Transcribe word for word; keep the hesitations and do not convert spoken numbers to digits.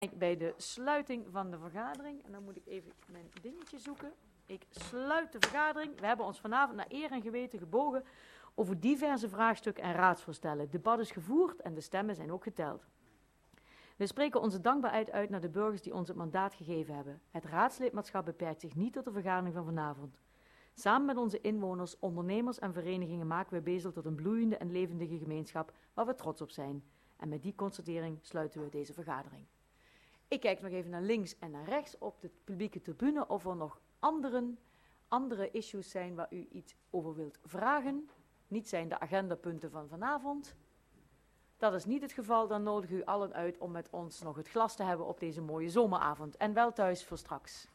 Bij de sluiting van de vergadering, en dan moet ik even mijn dingetje zoeken. Ik sluit de vergadering. We hebben ons vanavond naar eer en geweten gebogen over diverse vraagstukken en raadsvoorstellen. Het debat is gevoerd en de stemmen zijn ook geteld. We spreken onze dankbaarheid uit naar de burgers die ons het mandaat gegeven hebben. Het raadslidmaatschap beperkt zich niet tot de vergadering van vanavond. Samen met onze inwoners, ondernemers en verenigingen maken we Bezel tot een bloeiende en levendige gemeenschap waar we trots op zijn. En met die constatering sluiten we deze vergadering. Ik kijk nog even naar links en naar rechts op de publieke tribune of er nog anderen, andere issues zijn waar u iets over wilt vragen. Niet zijn de agendapunten van vanavond. Dat is niet het geval, dan nodig u allen uit om met ons nog het glas te hebben op deze mooie zomeravond. En wel thuis voor straks.